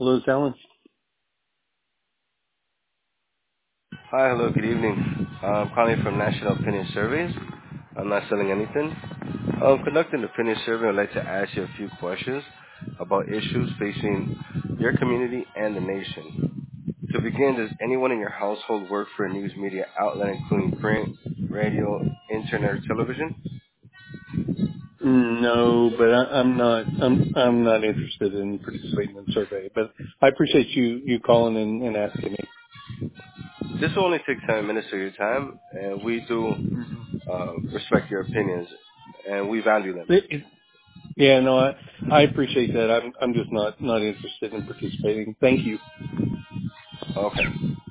Hello, Alan. Hi, hello, good evening. I'm calling from National Opinion Surveys. I'm not selling anything. Conducting the opinion survey, I'd like to ask you a few questions about issues facing your community and the nation. To begin, does anyone in your household work for a news media outlet, including print, radio, internet, or television? No, but I'm not interested in participating in the survey. But I appreciate you calling and asking me. This will only take 10 minutes of your time, and we do hmm respect your opinions, and we value them. Yeah, no, I appreciate that. I'm just not interested in participating. Thank you. Okay.